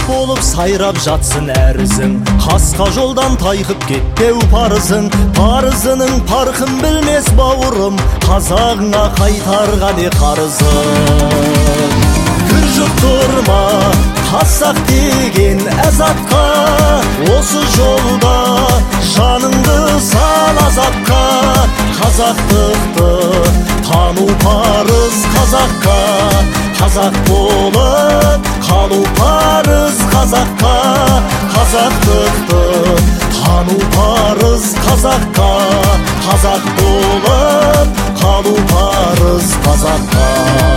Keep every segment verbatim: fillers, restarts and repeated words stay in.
болып сайрап жатсын әрізің, қасқа жолдан тайқып кетпеу парызың. Парызының парқын білмес бауырым, қазағыңа қайтарға не қарызың. Кір жұқтырма қазақ деген азатқа, осы жолда жаныңды сал азапқа. Қазақтықты тану парыз қазаққа, қазақ болып қалу парыз қазаққа. Қазақтықты тану парыз қазаққа, қазақ болып қалу парыз қазаққа.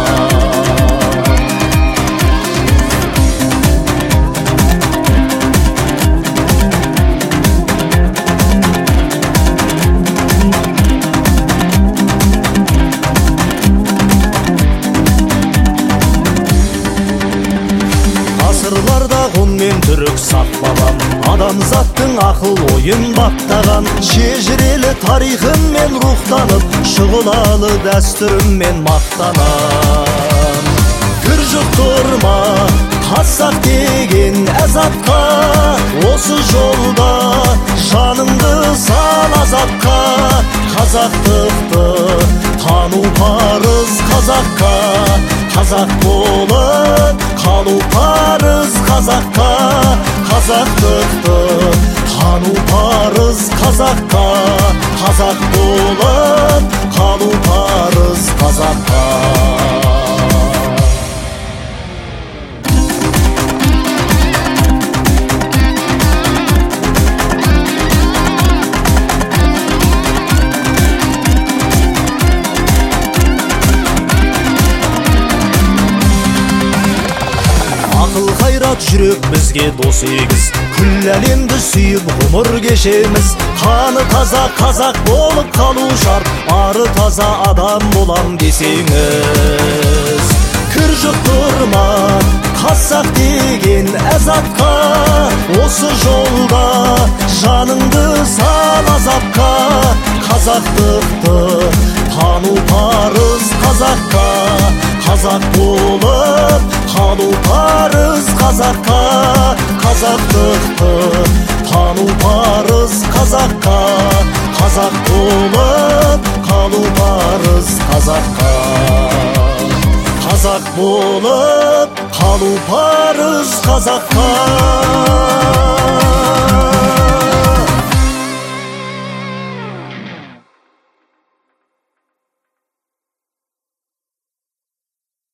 Ғасырларда ғұн мен түрік сақ бабам, адамзаттың ақыл ойын баптаған. Шежірелі тарихыммен рухтанып, шұғылалы дәстүріммен мақтанам. Кір жұқтырма қазақ деген азапқа, осы жолда жаныңды сал азапқа. Қазақтықты тану парыз қазаққа, қазақ болып қалу парыз қазаққа. Қазақтықты тану парыз қазаққа, қазақ болып қалу парыз қазаққа. Ақыл қайрат жүрек бізге дос егіз, күллі әлемді сүйіп ғұмыр кешеміз. Қаны таза қазақ болып қалу шарт, ары таза адам болам десеңіз. Кір жұқтырма қазақ деген азапқа, осы жолда жаныңды сал азапқа. Қазақтықты тану парыз қазаққа, қазақ болып қалу парыз қазаққа. Қазақтықты тану парыз қазаққа, қазақ болып қалу парыз қазаққа. Қазақ болып қалу парыз қазаққа.